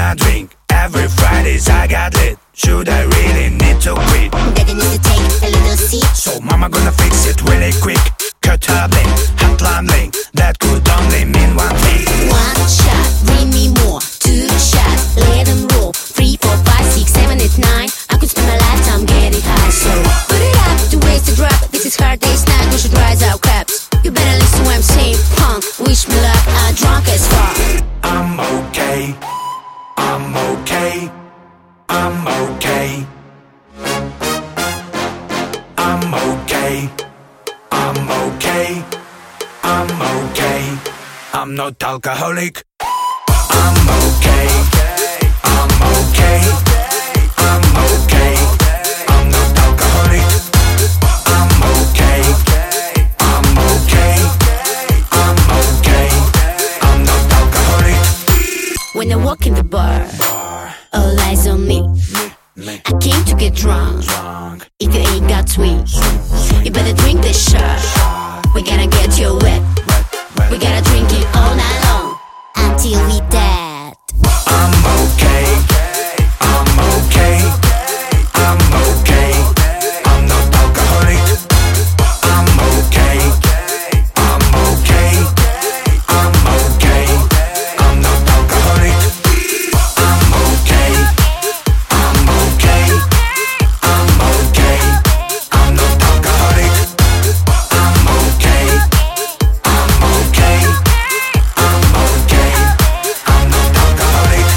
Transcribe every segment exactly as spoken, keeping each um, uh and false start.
my drink. Every Fridays I got lit. Should I really need to quit? Daddy needs to take a little seat. So mama gonna fix it really quick. Cut her bling, hotline bling. That could only mean one thing. One shot, bring me more. Two shots, let them roll. Three, four, five, six, seven, eight, nine. I could spend my lifetime getting high. So put it up to waste a drop. This is hard day's night, we should rise our caps. You better listen what I'm saying, punk. Wish me luck, I'm drunk as fuck. I'm okay, I'm okay, I'm okay, I'm okay, I'm okay, I'm okay. I'm not alcoholic. I'm okay, I'm okay, I'm okay. I'm not alcoholic. I'm okay, I'm okay, I'm okay. I'm not alcoholic. When I walk in the bar, all eyes on me. I came to get drunk. If you ain't got sweet, you better drink this shot. We gotta get you wet. We gotta drink it all night long until we dead. I'm okay, I'm okay, I'm okay. I'm not alcoholic. I'm okay, I'm okay, I'm okay. I'm not alcoholic. I'm okay, I'm okay, I'm okay. I'm not alcoholic. I'm okay, I'm okay, I'm okay. I'm not alcoholic.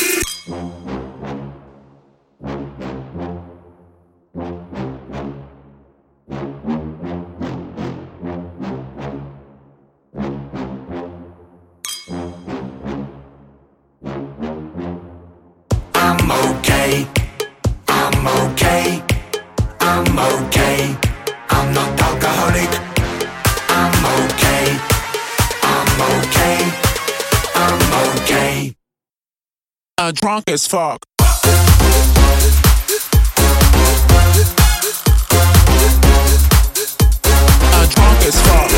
I'm okay, I'm okay, I'm okay. I'm not alcoholic. I'm okay, I'm okay, I'm okay. Uh, drunk as fuck. Uh, drunk as fuck.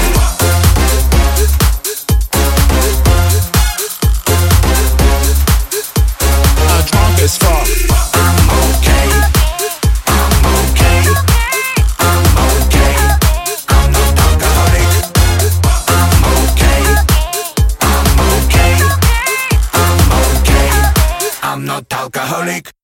Uh, drunk as fuck. I'm okay, I'm okay, I'm okay. I'm not alcoholic. I'm okay, I'm okay, I'm okay. I'm not alcoholic.